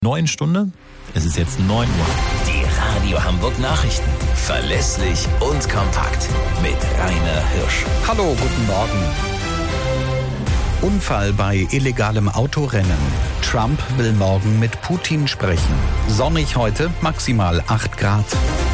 Neuen Stunde. Es ist jetzt 9 Uhr. Die Radio Hamburg Nachrichten. Verlässlich und kompakt. Mit Rainer Hirsch. Hallo, guten Morgen. Unfall bei illegalem Autorennen. Trump will morgen mit Putin sprechen. Sonnig heute, maximal 8 Grad.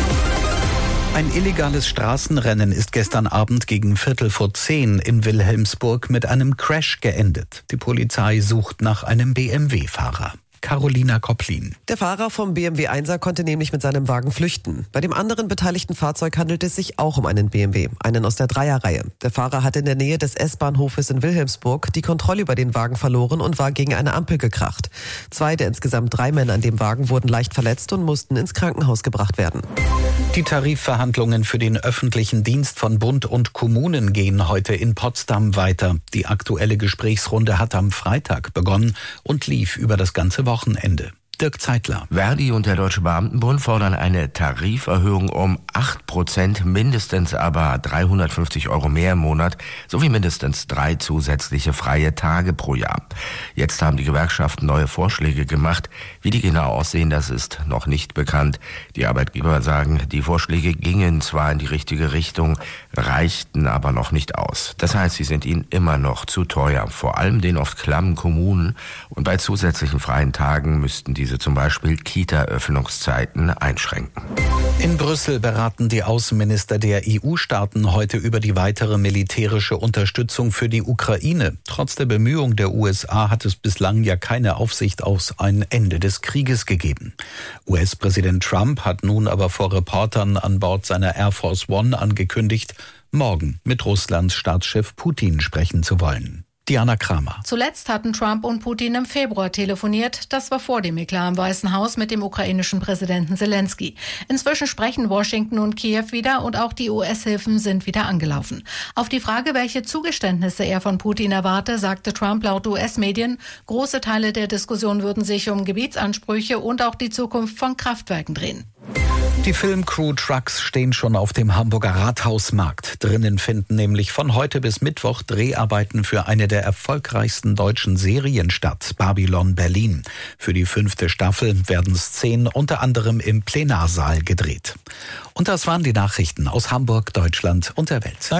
Ein illegales Straßenrennen ist gestern Abend gegen 9:45 in Wilhelmsburg mit einem Crash geendet. Die Polizei sucht nach einem BMW-Fahrer. Carolina Kopplin. Der Fahrer vom BMW 1er konnte nämlich mit seinem Wagen flüchten. Bei dem anderen beteiligten Fahrzeug handelt es sich auch um einen BMW, einen aus der Dreierreihe. Der Fahrer hat in der Nähe des S-Bahnhofes in Wilhelmsburg die Kontrolle über den Wagen verloren und war gegen eine Ampel gekracht. 2 der insgesamt 3 Männer an dem Wagen wurden leicht verletzt und mussten ins Krankenhaus gebracht werden. Die Tarifverhandlungen für den öffentlichen Dienst von Bund und Kommunen gehen heute in Potsdam weiter. Die aktuelle Gesprächsrunde hat am Freitag begonnen und lief über das ganze Wochenende. Dirk Zeitler. Verdi und der Deutsche Beamtenbund fordern eine Tariferhöhung um 8%, mindestens aber 350 € mehr im Monat, sowie mindestens 3 zusätzliche freie Tage pro Jahr. Jetzt haben die Gewerkschaften neue Vorschläge gemacht. Wie die genau aussehen, das ist noch nicht bekannt. Die Arbeitgeber sagen, die Vorschläge gingen zwar in die richtige Richtung, reichten aber noch nicht aus. Das heißt, sie sind ihnen immer noch zu teuer, vor allem den oft klammen Kommunen. Und bei zusätzlichen freien Tagen müssten diese zum Beispiel Kita-Öffnungszeiten einschränken. In Brüssel beraten die Außenminister der EU-Staaten heute über die weitere militärische Unterstützung für die Ukraine. Trotz der Bemühungen der USA hat es bislang ja keine Aufsicht auf ein Ende des Krieges gegeben. US-Präsident Trump hat nun aber vor Reportern an Bord seiner Air Force One angekündigt, morgen mit Russlands Staatschef Putin sprechen zu wollen. Diana Kramer. Zuletzt hatten Trump und Putin im Februar telefoniert. Das war vor dem Eklat im Weißen Haus mit dem ukrainischen Präsidenten Zelensky. Inzwischen sprechen Washington und Kiew wieder und auch die US-Hilfen sind wieder angelaufen. Auf die Frage, welche Zugeständnisse er von Putin erwarte, sagte Trump laut US-Medien, große Teile der Diskussion würden sich um Gebietsansprüche und auch die Zukunft von Kraftwerken drehen. Die Filmcrew-Trucks stehen schon auf dem Hamburger Rathausmarkt. Drinnen finden nämlich von heute bis Mittwoch Dreharbeiten für eine der erfolgreichsten deutschen Serien statt, Babylon Berlin. Für die 5. Staffel werden Szenen unter anderem im Plenarsaal gedreht. Und das waren die Nachrichten aus Hamburg, Deutschland und der Welt.